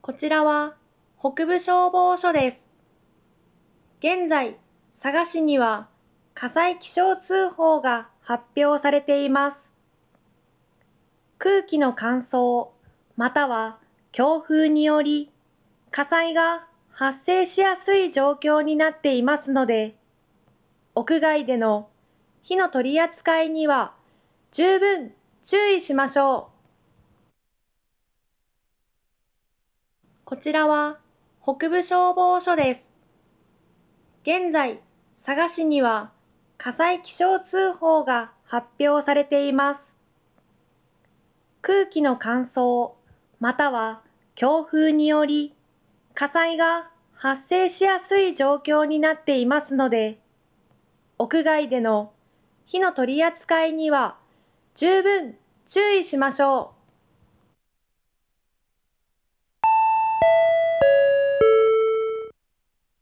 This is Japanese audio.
こちらは北部消防署です。現在、佐賀市には火災気象通報が発表されています。空気の乾燥、または強風により火災が発生しやすい状況になっていますので、屋外での火の取り扱いには十分注意しましょう。こちらは北部消防署です。現在、佐賀市には火災気象通報が発表されています。空気の乾燥、または強風により火災が発生しやすい状況になっていますので、屋外での火の取り扱いには十分注意しましょう。